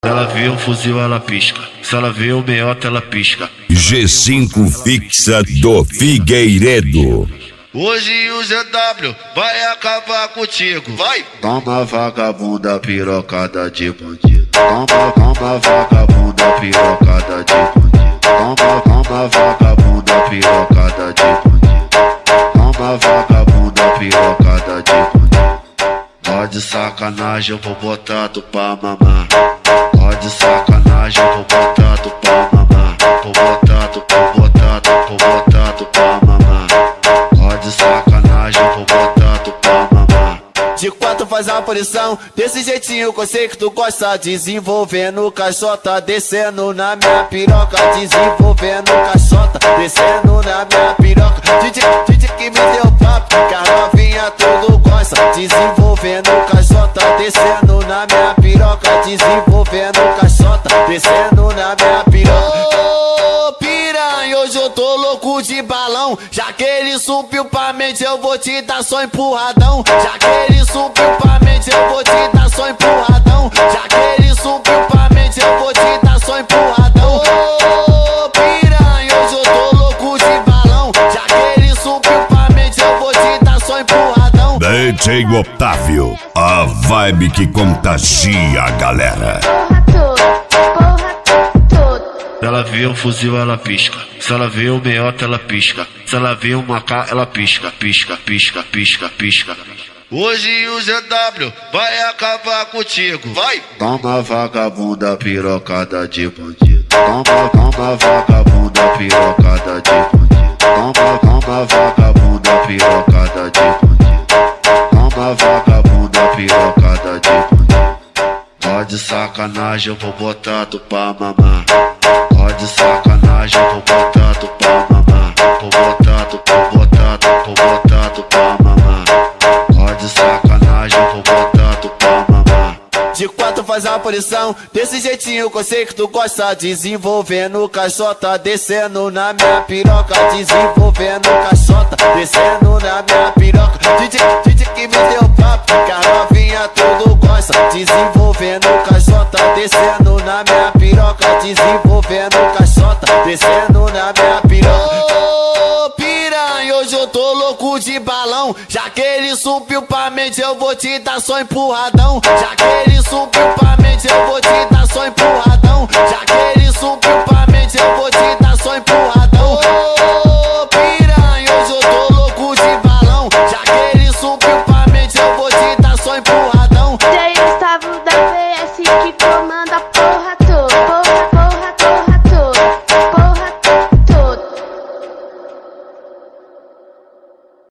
Ela vê um fuzil, ela pisca. Se ela vê um meiota, ela pisca. G5 fixa do Figueiredo. Hoje o ZW vai acabar contigo. Vai! Toma vagabunda pirocada de bandido. Toma vagabunda pirocada de bandido. Toma vagabunda pirocada de bandido. Toma vagabunda pirocada de bandido. Ó de sacanagem, eu vou botar tu pra mamar. Ó de sacanagem, eu vou botar tu pra mamar. Vou botar tu pra mamar. Ó de sacanagem, eu vou botar tu pra mamar. De quatro faz a posição, desse jeitinho que eu sei que tu gosta. Desenvolvendo caixota, descendo na minha piroca. Desenvolvendo caixota, descendo na minha piroca. DJ que me deu papo, que a novinha tudo gosta. Desenvolvendo caixota, descendo na minha piroca. Desenvolvendo caixota, descendo na minha piroca. Ô piranha, hoje eu tô louco de balão. Já que ele subiu pra mente, eu vou te dar só empurradão. Já que ele subiu pra mente, eu vou te dar só empurradão. Já que ele subiu pra mente, eu vou te dar só empurradão. Ô piranha, hoje eu tô louco de balão. Já que ele subiu pra mente, eu vou te dar só empurradão. DJ Otávio, a vibe que contagia a galera. Ela vê um fuzil, ela pisca. Se ela vê um meiota, ela pisca. Se ela vê um macá, ela pisca. Hoje o ZW vai acabar contigo. Vai! Toma vagabunda pirocada de bandido. Toma vagabunda pirocada de bandido. Toma vagabunda pirocada de bandido. Toma vagabunda pirocada de bandido. Ó de sacanagem, eu vou botar tu pra mamar. Ó de sacanagem, eu vou botar tu pra mamar. Vou botar tu pra mamar. Ó de sacanagem, eu vou botar tu pra mamar. De quatro faz a posição, desse jeitinho que eu sei que tu gosta. Desenvolvendo caixota, descendo na minha piroca. Desenvolvendo caixota, descendo na minha piroca. DJ que me deu papo, que a novinha tudo gosta. Desenvolvendo caixota, descendo na minha piroca. Desenvolvendo caixota, descendo na minha piroca. Ô piranha, hoje eu tô louco de balão. Já que ele subiu pra mente, eu vou te dar só empurradão. Já que ele subiu pra mente, eu vou te dar